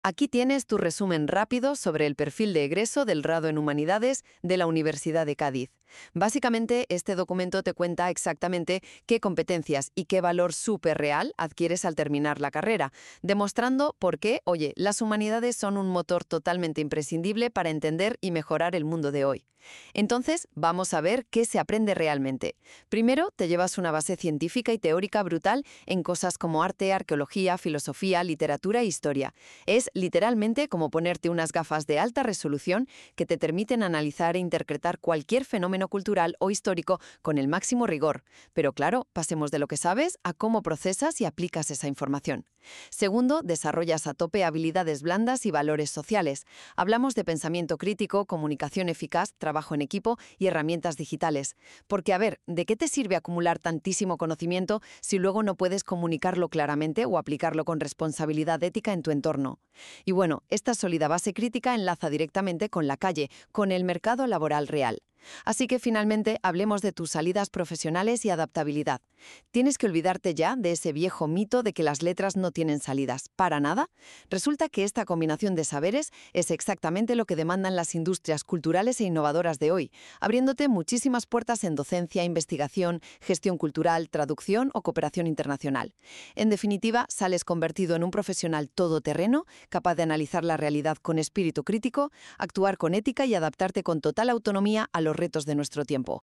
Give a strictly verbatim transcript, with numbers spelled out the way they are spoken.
Aquí tienes tu resumen rápido sobre el perfil de egreso del grado en Humanidades de la Universidad de Cádiz. Básicamente, este documento te cuenta exactamente qué competencias y qué valor súper real adquieres al terminar la carrera, demostrando por qué, oye, las humanidades son un motor totalmente imprescindible para entender y mejorar el mundo de hoy. Entonces, vamos a ver qué se aprende realmente. Primero, te llevas una base científica y teórica brutal en cosas como arte, arqueología, filosofía, literatura e historia. Es literalmente como ponerte unas gafas de alta resolución que te permiten analizar e interpretar cualquier fenómeno cultural o histórico con el máximo rigor. Pero claro, pasemos de lo que sabes a cómo procesas y aplicas esa información. Segundo, desarrollas a tope habilidades blandas y valores sociales. Hablamos de pensamiento crítico, comunicación eficaz, trabajo en equipo y herramientas digitales. Porque, a ver, ¿de qué te sirve acumular tantísimo conocimiento si luego no puedes comunicarlo claramente o aplicarlo con responsabilidad ética en tu entorno? Y bueno, esta sólida base crítica enlaza directamente con la calle, con el mercado laboral real. Así que finalmente hablemos de tus salidas profesionales y adaptabilidad. Tienes que olvidarte ya de ese viejo mito de que las letras no tienen salidas. ¿Para nada? Resulta que esta combinación de saberes es exactamente lo que demandan las industrias culturales e innovadoras de hoy, abriéndote muchísimas puertas en docencia, investigación, gestión cultural, traducción o cooperación internacional. En definitiva, sales convertido en un profesional todoterreno, capaz de analizar la realidad con espíritu crítico, actuar con ética y adaptarte con total autonomía a los retos de nuestro tiempo.